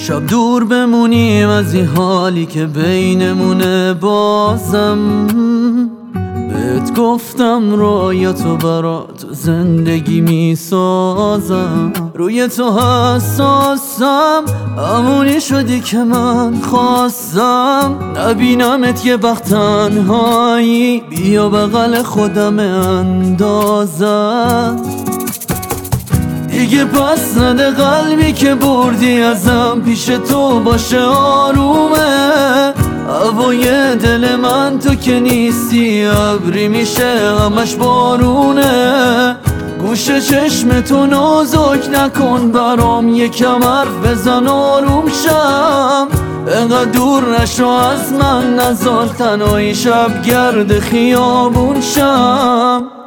شب دور بمونیم از این حالی که بینمونه بازم بهت گفتم رویاتو برات زندگی میسازم روی تو حساسم همونی شدی که من خواستم نبینمت یه وقت تنهایی بیا بغل خودم اندازم دیگه پس نده قلبی که بردی ازم پیش تو باشه آرومه هوای دل من تو که نیستی ابری میشه همش بارونه گوش چشم تو نازک نکن برام یکم حرف بزن آروم شم انقدر دور نشو از من نزار تنهایی شب گرد خیابون شم